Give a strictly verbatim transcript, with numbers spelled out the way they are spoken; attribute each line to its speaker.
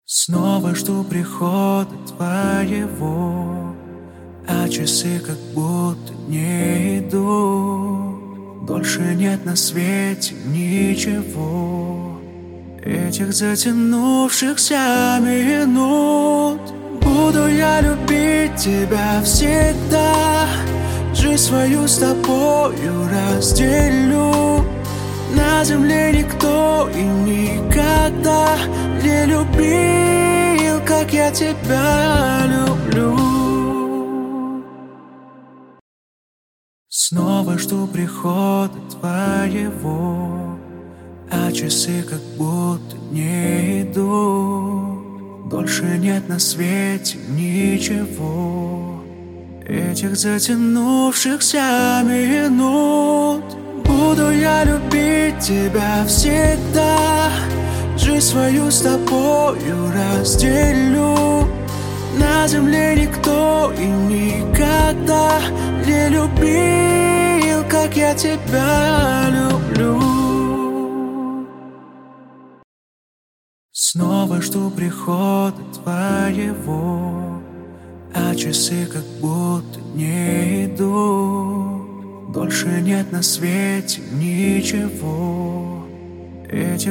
Speaker 1: Снова жду прихода твоего, а часы как будто не идут. Больше нет на свете ничего, этих затянувшихся минут. Буду я любить тебя всегда, жизнь свою с тобою разделю. На земле никто и никогда не любил, как я тебя люблю. Снова жду прихода твоего, а часы как будто не идут. Больше нет на свете ничего, этих затянувшихся минут. Буду я любить тебя всегда, жизнь свою с тобою разделю. На земле никто и никогда не любил, как я тебя люблю. Снова жду прихода твоего, а часы как будто не идут. Больше нет на свете ничего, этих